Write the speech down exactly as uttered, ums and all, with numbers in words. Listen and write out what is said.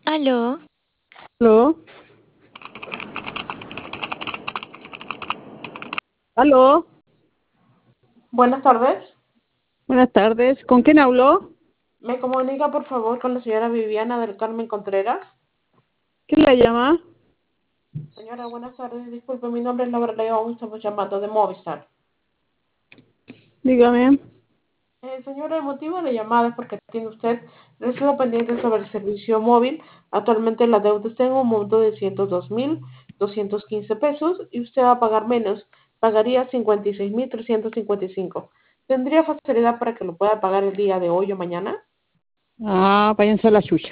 Aló, ¿Aló? ¿Aló? Buenas tardes. Buenas tardes. ¿Con quién habló? ¿Me comunica, por favor, con la señora Viviana del Carmen Contreras? ¿Quién la llama? Señora, buenas tardes. Disculpe, mi nombre es Laura León. Estamos llamando de Movistar. Dígame. Eh, señora, el motivo de la llamada es porque tiene usted recibo pendiente sobre el servicio móvil. Actualmente la deuda está en un monto de ciento dos mil doscientos quince pesos y usted va a pagar menos. Pagaría cincuenta y seis mil trescientos cincuenta y cinco. ¿Tendría facilidad para que lo pueda pagar el día de hoy o mañana? Ah, váyanse a la chucha.